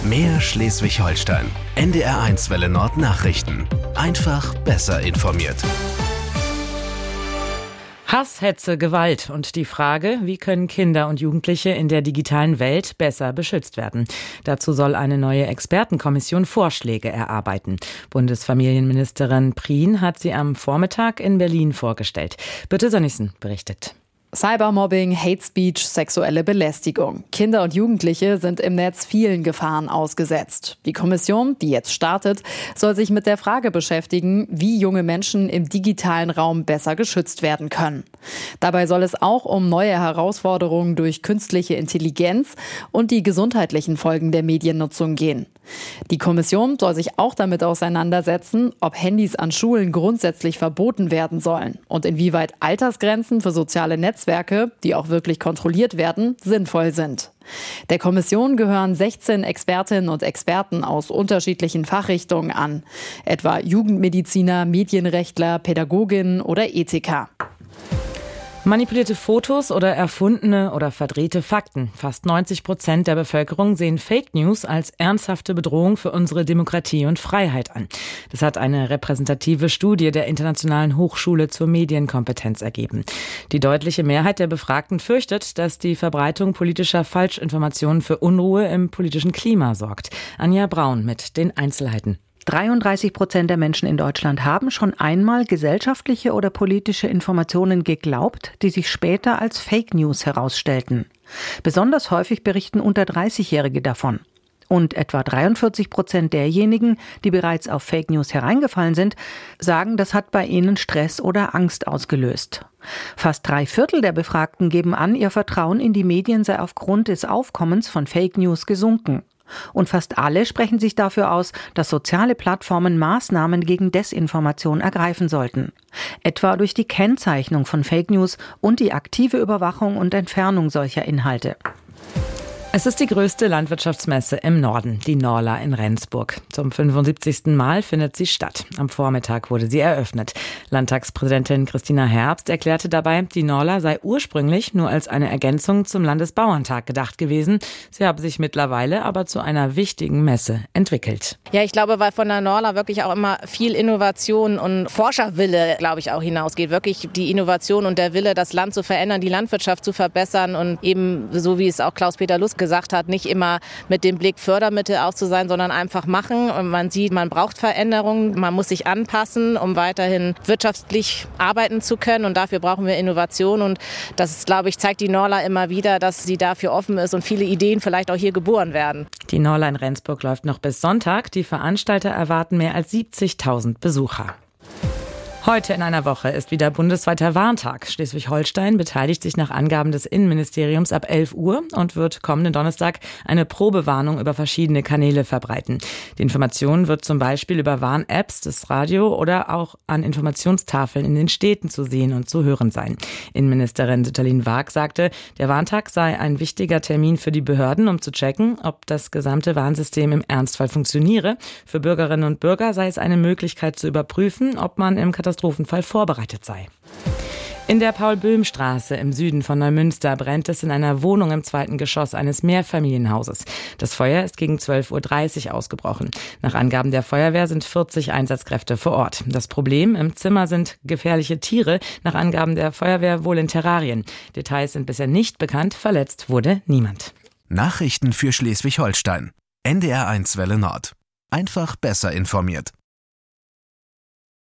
Mehr Schleswig-Holstein. NDR1 Welle Nord Nachrichten. Einfach besser informiert. Hass, Hetze, Gewalt und die Frage, wie können Kinder und Jugendliche in der digitalen Welt besser beschützt werden. Dazu soll eine neue Expertenkommission Vorschläge erarbeiten. Bundesfamilienministerin Prien hat sie am Vormittag in Berlin vorgestellt. Birte Sönnigsen berichtet. Cybermobbing, Hate Speech, sexuelle Belästigung. Kinder und Jugendliche sind im Netz vielen Gefahren ausgesetzt. Die Kommission, die jetzt startet, soll sich mit der Frage beschäftigen, wie junge Menschen im digitalen Raum besser geschützt werden können. Dabei soll es auch um neue Herausforderungen durch künstliche Intelligenz und die gesundheitlichen Folgen der Mediennutzung gehen. Die Kommission soll sich auch damit auseinandersetzen, ob Handys an Schulen grundsätzlich verboten werden sollen und inwieweit Altersgrenzen für soziale Netzwerke, die auch wirklich kontrolliert werden, sinnvoll sind. Der Kommission gehören 16 Expertinnen und Experten aus unterschiedlichen Fachrichtungen an, etwa Jugendmediziner, Medienrechtler, Pädagoginnen oder Ethiker. Manipulierte Fotos oder erfundene oder verdrehte Fakten. Fast 90% der Bevölkerung sehen Fake News als ernsthafte Bedrohung für unsere Demokratie und Freiheit an. Das hat eine repräsentative Studie der Internationalen Hochschule zur Medienkompetenz ergeben. Die deutliche Mehrheit der Befragten fürchtet, dass die Verbreitung politischer Falschinformationen für Unruhe im politischen Klima sorgt. Anja Braun mit den Einzelheiten. 33% der Menschen in Deutschland haben schon einmal gesellschaftliche oder politische Informationen geglaubt, die sich später als Fake News herausstellten. Besonders häufig berichten unter 30-Jährige davon. Und etwa 43% derjenigen, die bereits auf Fake News hereingefallen sind, sagen, das hat bei ihnen Stress oder Angst ausgelöst. Fast 3/4 der Befragten geben an, ihr Vertrauen in die Medien sei aufgrund des Aufkommens von Fake News gesunken. Und fast alle sprechen sich dafür aus, dass soziale Plattformen Maßnahmen gegen Desinformation ergreifen sollten. Etwa durch die Kennzeichnung von Fake News und die aktive Überwachung und Entfernung solcher Inhalte. Es ist die größte Landwirtschaftsmesse im Norden, die Norla in Rendsburg. Zum 75. Mal findet sie statt. Am Vormittag wurde sie eröffnet. Landtagspräsidentin Christina Herbst erklärte dabei, die Norla sei ursprünglich nur als eine Ergänzung zum Landesbauerntag gedacht gewesen. Sie habe sich mittlerweile aber zu einer wichtigen Messe entwickelt. Ja, ich glaube, weil von der Norla wirklich auch immer viel Innovation und Forscherwille, glaube ich, auch hinausgeht. Wirklich die Innovation und der Wille, das Land zu verändern, die Landwirtschaft zu verbessern und eben, so wie es auch Klaus-Peter Lust gesagt hat, nicht immer mit dem Blick Fördermittel auf zu sein, sondern einfach machen. Und man sieht, man braucht Veränderungen, man muss sich anpassen, um weiterhin wirtschaftlich arbeiten zu können. Und dafür brauchen wir Innovation. Und das, glaube ich, zeigt die Norla immer wieder, dass sie dafür offen ist und viele Ideen vielleicht auch hier geboren werden. Die Norla in Rendsburg läuft noch bis Sonntag. Die Veranstalter erwarten mehr als 70.000 Besucher. Heute in einer Woche ist wieder bundesweiter Warntag. Schleswig-Holstein beteiligt sich nach Angaben des Innenministeriums ab 11 Uhr und wird kommenden Donnerstag eine Probewarnung über verschiedene Kanäle verbreiten. Die Information wird zum Beispiel über Warn-Apps, das Radio oder auch an Informationstafeln in den Städten zu sehen und zu hören sein. Innenministerin Sütterlin Waag sagte, der Warntag sei ein wichtiger Termin für die Behörden, um zu checken, ob das gesamte Warnsystem im Ernstfall funktioniere. Für Bürgerinnen und Bürger sei es eine Möglichkeit zu überprüfen, ob man im Katastrophenfall vorbereitet sei. In der Paul-Böhm-Straße im Süden von Neumünster brennt es in einer Wohnung im 2. Geschoss eines Mehrfamilienhauses. Das Feuer ist gegen 12.30 Uhr ausgebrochen. Nach Angaben der Feuerwehr sind 40 Einsatzkräfte vor Ort. Das Problem, im Zimmer sind gefährliche Tiere, nach Angaben der Feuerwehr wohl in Terrarien. Details sind bisher nicht bekannt, verletzt wurde niemand. Nachrichten für Schleswig-Holstein. NDR1 Welle Nord. Einfach besser informiert.